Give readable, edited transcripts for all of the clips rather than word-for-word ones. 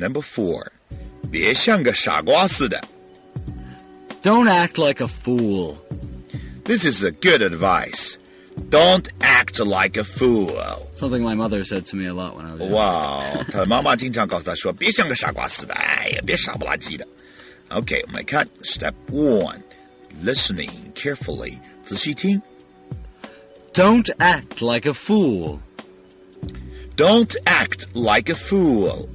Number 4. 别像个傻瓜似的。 Don't act like a fool. This is a good advice. Don't act like a fool. Something my mother said to me a lot when I was young. 哇，他的妈妈经常告诉他说，别像个傻瓜似的，哎呀，别傻不拉几的。OK， 我们来看 Step 1. Listening carefully. 仔细听。 Don't act like a fool. Don't act like a fool.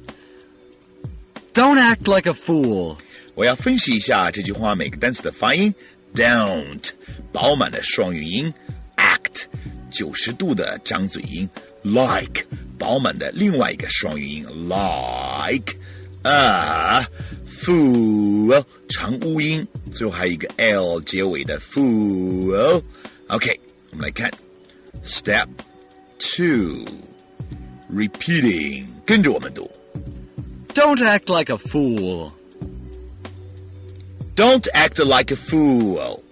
Don't act like a fool. 我要分析一下这句话每个单词的发音。Don't 饱满的双元音 ，act 90度的张嘴音 ，like 饱满的另外一个双元音 like a fool 长乌音，最后还有一个 l 结尾的 fool。OK， 我们来看 Step 2. Repeating， 跟着我们读。 Don't act like a fool. Don't act like a fool.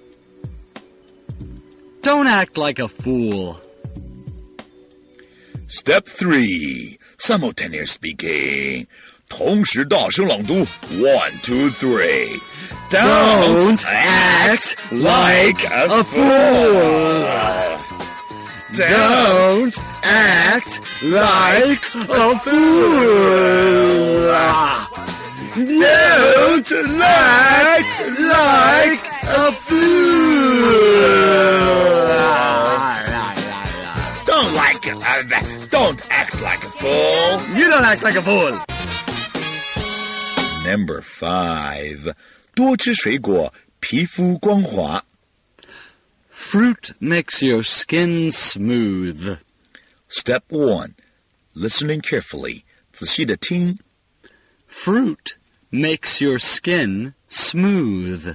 Don't act like a fool. Step 3. Simultaneous speaking. 同时大声朗读 1, 2, 3. Don't act like a fool. Don't act like a fool. Don't act like a fool. Don't act like a fool. You don't act like a fool. Number 5. 多吃水果，皮肤光滑。 Fruit makes your skin smooth. Step 1. Listening carefully. 仔细的听。 Fruit makes your skin smooth.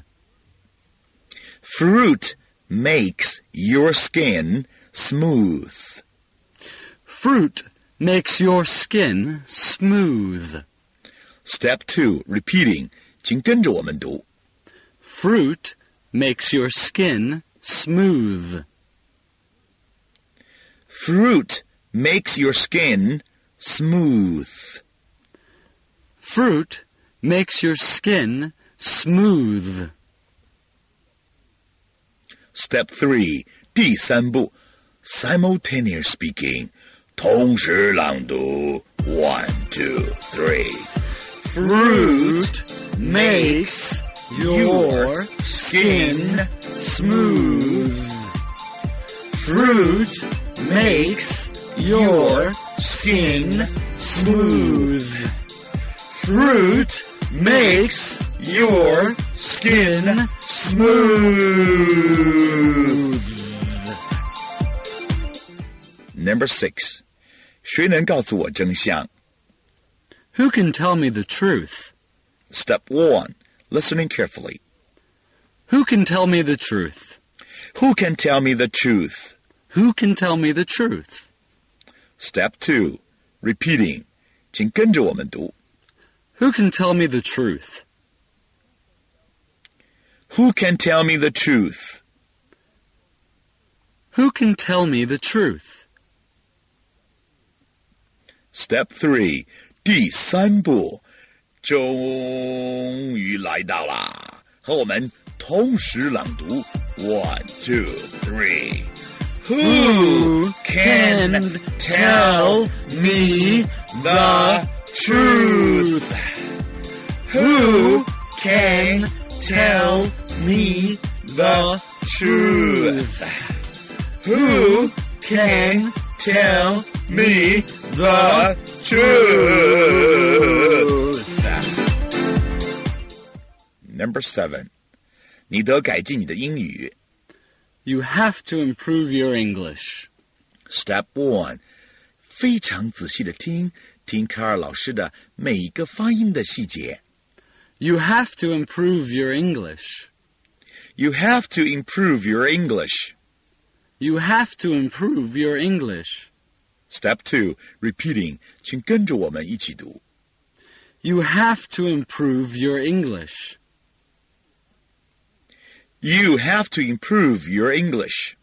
Fruit makes your skin smooth. Fruit makes your skin smooth. Step 2. Repeating. 请跟着我们读。 Fruit makes your skin smooth. Fruit makes your skin smooth. Fruit makes your skin smooth. Step 3. 第3步 Simultaneous speaking. 同时朗读 1, 2, 3. Fruit makes your skin smooth. Fruit makes your skin smooth. Fruit makes your skin smooth. Number 6. 谁能告诉我真相？ Who can tell me the truth? Step 1. Listening carefully. Who can tell me the truth? Who can tell me the truth? Who can tell me the truth? Step 2. Repeating. 请跟着我们读。 Who can tell me the truth? Who can tell me the truth? Who can tell me the truth? Step 3. 第3步终于来到啦，和我们同时朗读 1, 2, 3. Who can tell me the truth? Who can tell me the truth? Who can tell me the truth? Number 7. 你得改进你的英语。 You have to improve your English. Step 1. 非常仔细的听卡尔老师的每一个发音的细节。 You have to improve your English. You have to improve your English. You have to improve your English. Step 2. Repeating. 请跟着我们一起读。 You have to improve your English. You have to improve your English.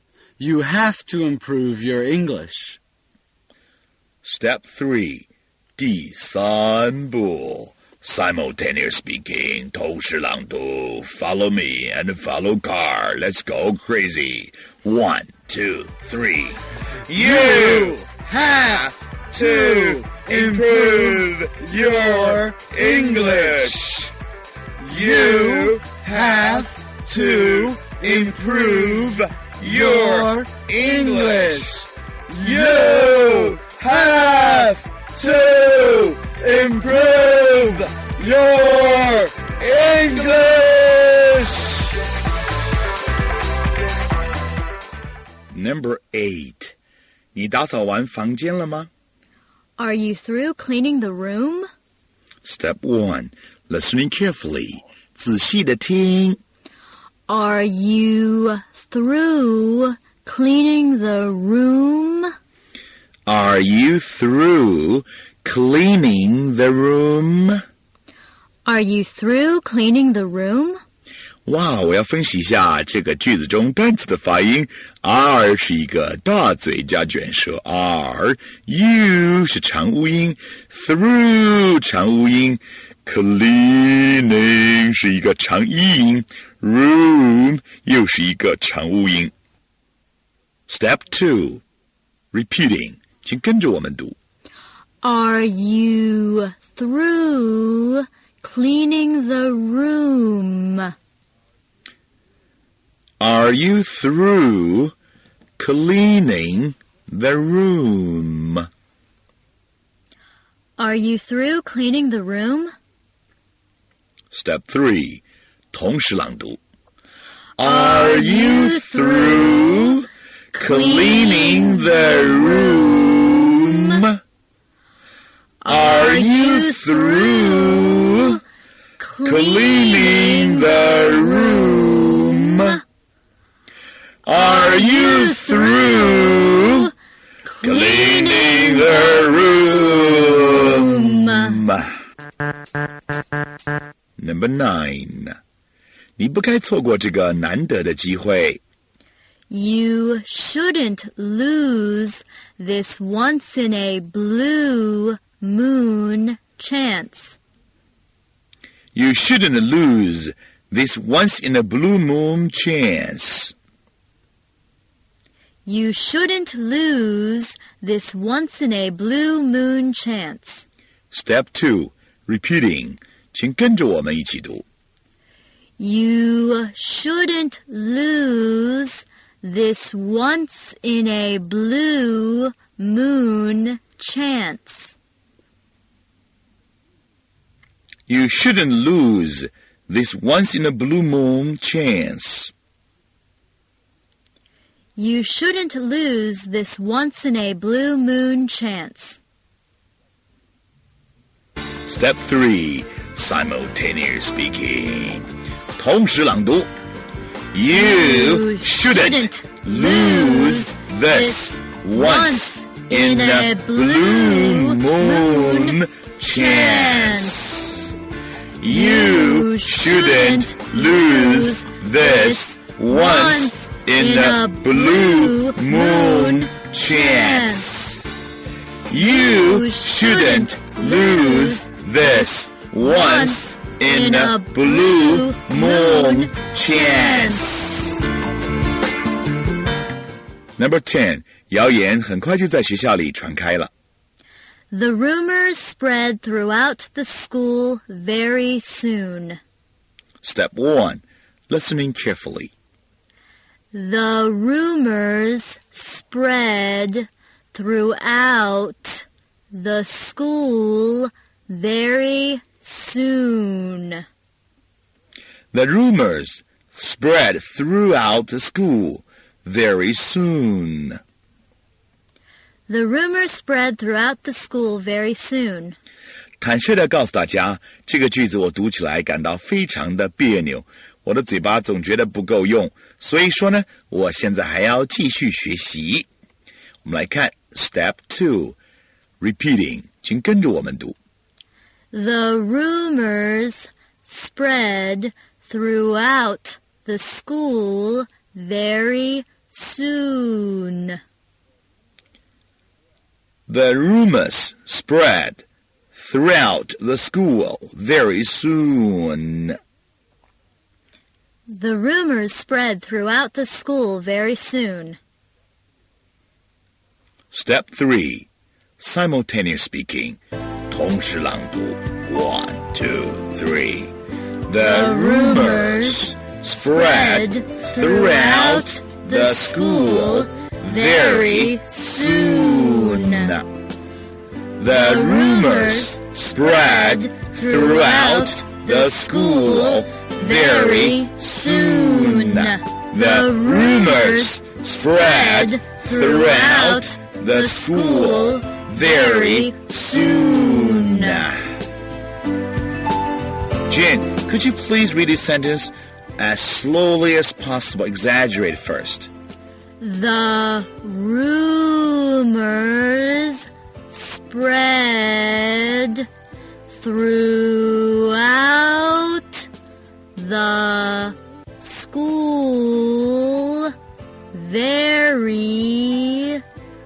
You have to improve your English. Step 3. 第三步 Simultaneous speaking 同时朗读 Follow me and follow car. Let's go crazy. 1, 2, 3. You have to improve your English. You have to improve your English. You have to improve your English. Number 8. 你打扫完房间了吗？ Are you through cleaning the room? Step 1. Listening carefully. 仔细的听。 Are you through cleaning the room? Are you through cleaning the room? Are you through cleaning the room? 哇，我要分析一下这个句子中单词的发音。R 是一个大嘴加卷舌 ，R。U 是长乌音 ，Through 长乌音 ，Cleaning 是一个长一音 ，Room 又是一个长乌音。Step 2 Repeating 请跟着我们读。 Are you through cleaning the room? Are you through cleaning the room? Are you through cleaning the room? Step 3 同时朗读。 Are you through cleaning the room? Are you through cleaning the room? Are you through cleaning the room? Number 9. 你不该错过这个难得的机会。 You shouldn't lose this once-in-a-blue moon chance. You shouldn't lose this once-in-a-blue moon chance. You shouldn't lose this once-in-a-blue moon chance. Step 2 Repeating 请跟着我们一起读。 You shouldn't lose this once-in-a-blue moon chance. You shouldn't lose this once-in-a-blue moon chance. You shouldn't lose this once-in-a-blue moon chance. Step 3 Simultaneous speaking 同时朗读。 You shouldn't lose this once-in-a-blue moon chance. You shouldn't lose this once-in-a-blue moon chance. You shouldn't lose this once-in-a-blue moon chance. Number 10. 谣言很快就在学校里传开了。 The rumors spread throughout the school very soon. Step 1. Listening carefully. The rumors spread throughout the school very soon. The rumors spread throughout the school very soon. The rumors spread throughout the school very soon. 坦率地告诉大家，这个句子我读起来感到非常的别扭，我的嘴巴总觉得不够用，所以说呢，我现在还要继续学习。我们来看 Step 2 Repeating 请跟着我们读。 The rumors spread throughout the school very soon. The rumors spread throughout the school very soon. The rumors spread throughout the school very soon. Step 3. Simultaneous speaking. 同时朗读 1, 2, 3. The rumors spread throughout the school very soon. The rumors spread throughout the school very soon. The rumors spread throughout the school very soon. Jen, could you please read this sentence as slowly as possible? Exaggerate first. The rumors spread throughout the school very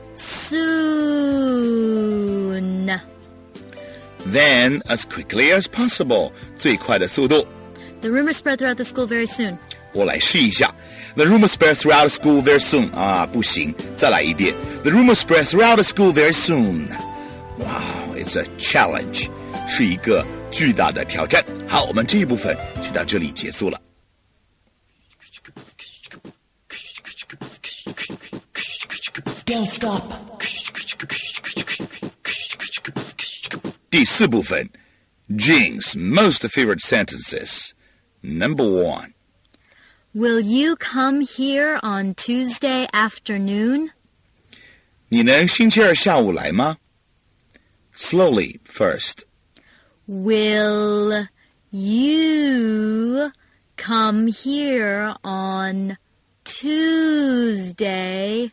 soon. Then, as quickly as possible, 最快的速度。 The rumors spread throughout the school very soon. 我来试一下。The rumors spread throughout the school very soon. 不行，再来一遍。The rumors spread throughout the school very soon. Wow, it's a challenge. 是一个巨大的挑战。好，我们这一部分就到这里结束了。 Don't stop. 第4部分 Jean's most favorite sentences. Number 1. Will you come here on Tuesday afternoon? 你能星期二下午来吗？ Slowly first. Will you come here on Tuesday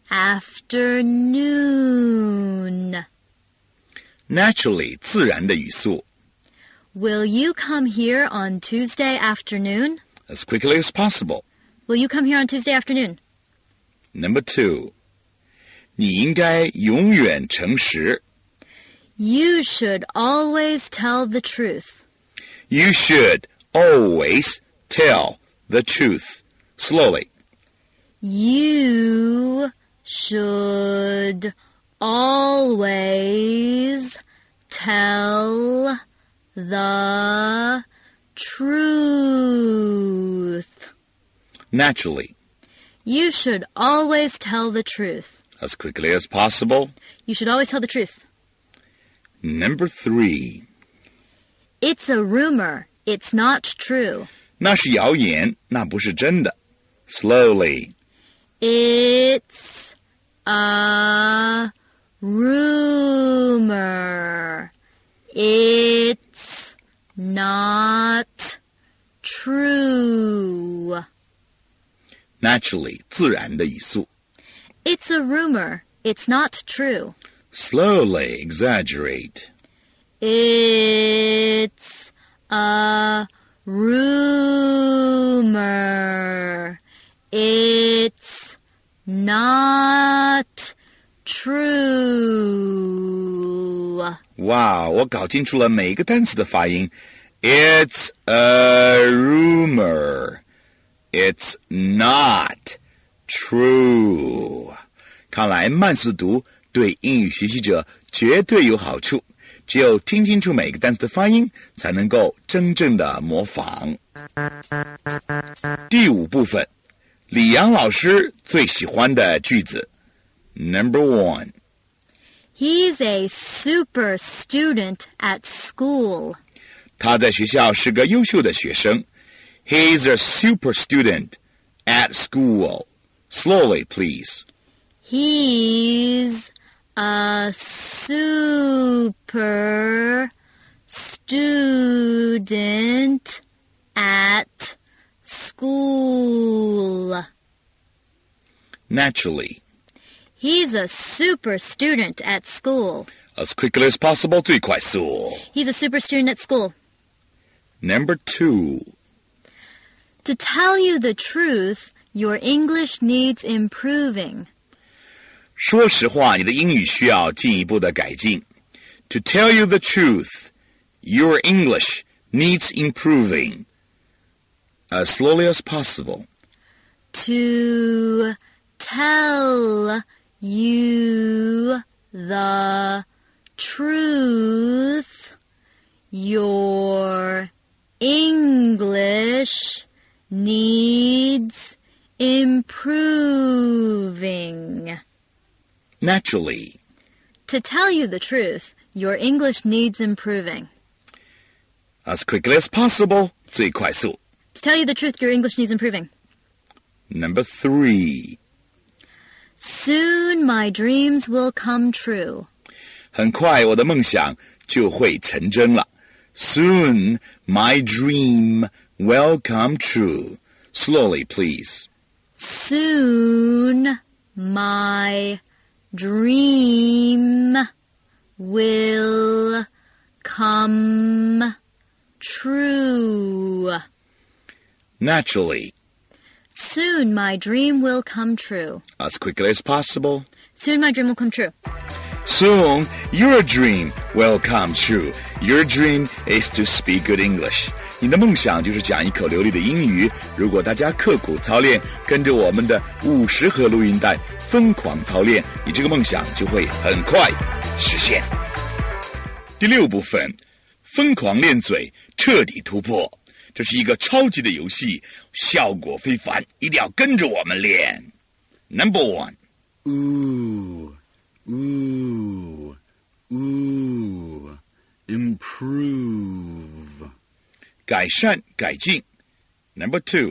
afternoon? Naturally, 自然的语速。 Will you come here on Tuesday afternoon? As quickly as possible. Will you come here on Tuesday afternoon? Number 2. 你应该永远诚实。 You should always tell the truth. You should always tell the truth. Slowly. You should always tell the truth. Naturally. You should always tell the truth. As quickly as possible. You should always tell the truth. Number 3. It's a rumor. It's not true. 那是谣言，那不是真的。Slowly. It's a rumor. It's not true. Naturally, 自然的语速。 It's a rumor. It's not true. Slowly exaggerate. It's a rumor. It's not true. Wow, 我搞清楚了每个单词的发音。It's a rumor. It's not true. 看来慢速读对英语学习者绝对有好处。只有听清楚每个单词的发音，才能够真正的模仿。第5部分，李阳老师最喜欢的句子。Number 1. He's a super student at school. 他在学校是个优秀的学生。He's a super student at school. Slowly, please. He's a super student at school. Naturally. He's a super student at school. As quickly as possible, 最快速。 He's a super student at school. Number 2. To tell you the truth, your English needs improving. 说实话，你的英语需要进一步的改进。 To tell you the truth, your English needs improving. As slowly as possible. To tell you the truth, your English needs improving. Naturally. To tell you the truth, your English needs improving. As quickly as possible. 最快速。 To tell you the truth, your English needs improving. Number 3. Soon my dreams will come true. 很快我的梦想就会成真了。Soon my dream will come true. Slowly, please. Soon my dream will come true. Naturally. Soon my dream will come true. As quickly as possible. Soon my dream will come true. Soon your dream will come true. Your dream is to speak good English. 你的梦想就是讲一口流利的英语。如果大家刻苦操练，跟着我们的50盒录音带疯狂操练，你这个梦想就会很快实现。第6部分，疯狂练嘴，彻底突破。这是一个超级的游戏，效果非凡，一定要跟着我们练。Number 1. Ooh, ooh, ooh. Improve. 改善改进。Number 2.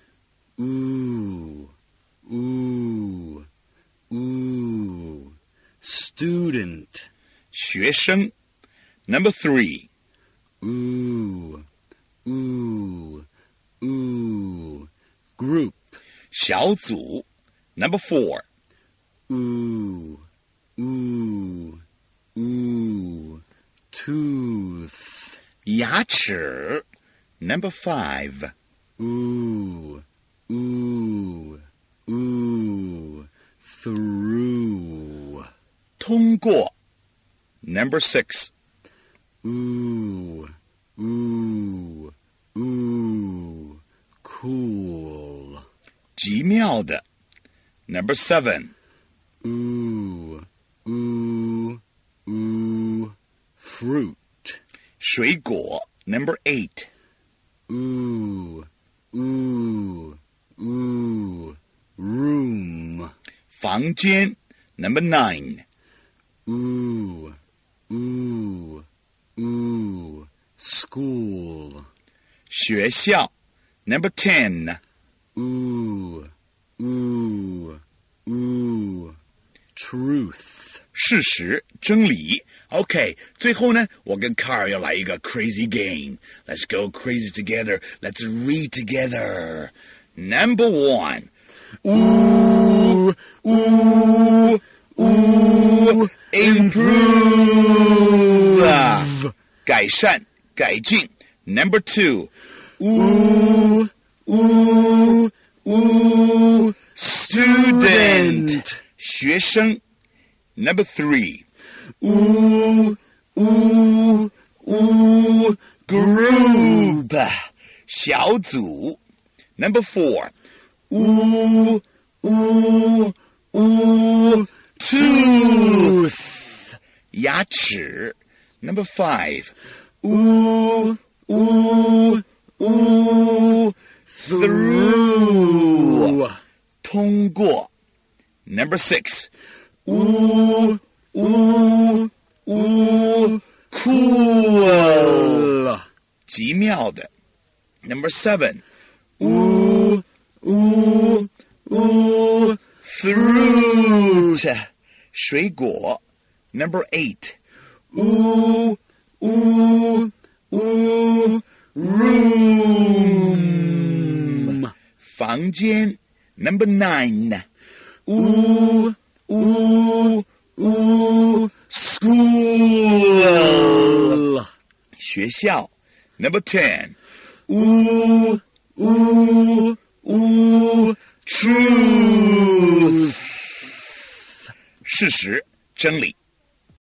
Ooh, ooh, ooh. Student. 学生。Number 3. Ooh, ooh, ooh. Group. 小组。Number 4. Ooh, ooh, ooh. Tooth. 牙齿。Number 5. Ooh, ooh, ooh. Through. 通过。Number 6. Ooh, ooh, ooh. Cool. 极妙的。Number 7. Ooh, ooh, ooh. Fruit. 水果。Number 8. Ooh, ooh, ooh. Room. 房间。Number 9. Ooh, ooh, ooh. School. 学校。Number 10. Ooh, ooh, ooh. Truth. 事实，真理。OK， 最后呢，我跟卡尔要来一个 crazy game. Let's go crazy together. Let's read together. Number 1. Ooh, ooh, ooh. Improve. 改善，改进。Number 2. Ooh, ooh, ooh. Student. 学生。Number 3. Ooh, ooh, ooh. Group. 小组。Number 4. Ooh, ooh, ooh. Tooth. 牙齿。Number 5. Ooh, ooh, ooh. Through. 通过。Number 6. Ooh, ooh, ooh. Cool. 极妙的。Number 7. Ooh, ooh, ooh. Fruit. 水果。Number 8. Ooh, ooh, ooh. Room. 房间。Number 9. Ooh, ooh, ooh. School. 学校。Number 10. Ooh, ooh, ooh. Truth. 事实，真理。